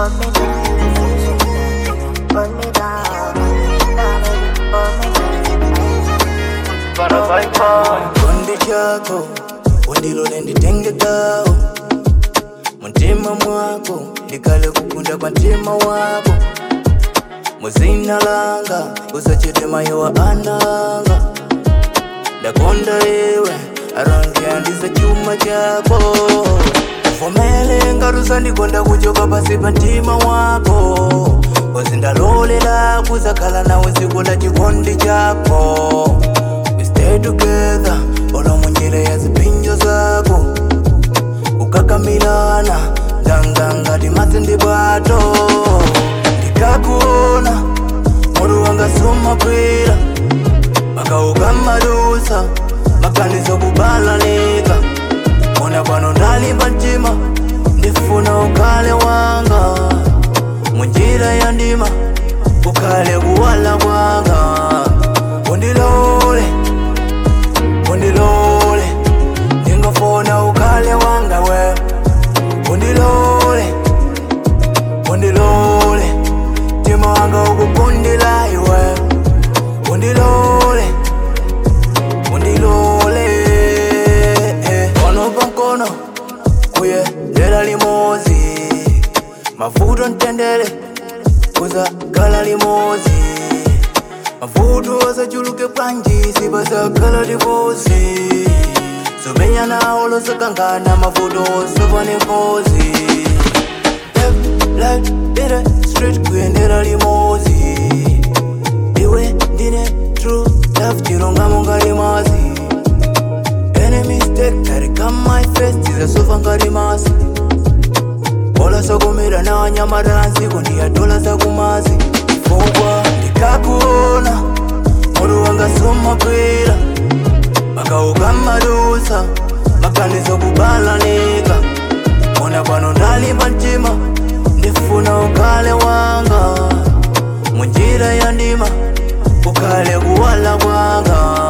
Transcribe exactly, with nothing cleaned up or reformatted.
Kondi chako undilole nditengekao muntima mwako ndikale kukunda kwa ntima wako muzina langa usachite mayo wa ananga ndakonda iwe arangiandiza chuma chako uvomele ngarusa ndikonda kuchoka pasi pa ntima wako uzindalolela kuzakhala nawe zikola chikondi chako. We stay together olo munjira ya zipinjo zako ukakamilana ngangangati mazindi bato ndikakuona muru wanga sumapwira makaukammadusa makanizo kubalanika mona kwano ndalimba ntima ndifuna ukale wanga munjira ya ndima ukale kuwala kwanga. Undilole undilole ndingafuna ukale wanga we undilole undilole ntima wanga ukukundila iwe undilole undilole kono pa nkono kuye ndela limozi mavuto ntendele kuza kala limozi mavuto asachuluke panji sibasa kala divosi somenya nao losakangana mavuto sovane vozi left left dire straight kuyendera limozi iwe ndine true love chironga mungari mazi any mistake kari come my face tizasofa ngari masi ola sokomera na wanyamara nziko ndiyatola zakumazi fungwa ndikakuona muru wanga sumapwira makaukammadusa makanizo kubalanika mona kwano ndalimba ntima ndifuna ukale wanga munjira ya ndima ukale kuwala kwanga.